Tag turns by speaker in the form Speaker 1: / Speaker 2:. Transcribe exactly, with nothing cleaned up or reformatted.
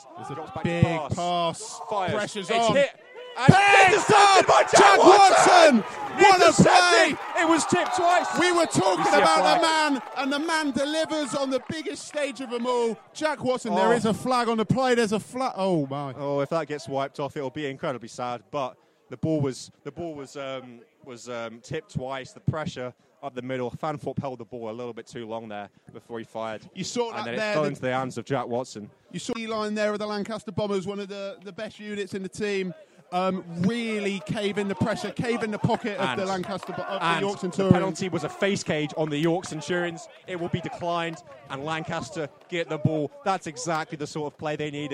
Speaker 1: There's a
Speaker 2: Drops back
Speaker 1: big
Speaker 2: to pass.
Speaker 1: pass.
Speaker 2: Fires.
Speaker 1: Pressure's
Speaker 2: It's
Speaker 1: on.
Speaker 2: hit. And intercepted by Jack,
Speaker 1: Jack
Speaker 2: Watson!
Speaker 1: Watson! What a
Speaker 2: Intercepted!
Speaker 1: play!
Speaker 2: It was tipped twice.
Speaker 1: We were talking
Speaker 2: We see a
Speaker 1: about the
Speaker 2: flag.
Speaker 1: man, and the man delivers on the biggest stage of them all. Jack Watson,
Speaker 2: Oh.
Speaker 1: there is a flag on the play. There's a flag. Oh, my.
Speaker 2: Oh, if that gets wiped off, it'll be incredibly sad. But the ball was the ball was um, was um, tipped twice. The pressure up the middle. Fanthorpe held the ball a little bit too long there before he fired.
Speaker 1: You saw that
Speaker 2: and then
Speaker 1: there.
Speaker 2: it fell
Speaker 1: the-
Speaker 2: into the hands of Jack Watson.
Speaker 1: You saw the line there of the Lancaster Bombers, one of the, the best units in the team. Um, really cave in the pressure, cave in the pocket of
Speaker 2: And-
Speaker 1: the Lancaster, Bo- of
Speaker 2: And
Speaker 1: the Yorks
Speaker 2: the
Speaker 1: Centurions.
Speaker 2: penalty was a face cage on the York Centurions. It will be declined, and Lancaster get the ball. That's exactly the sort of play they needed.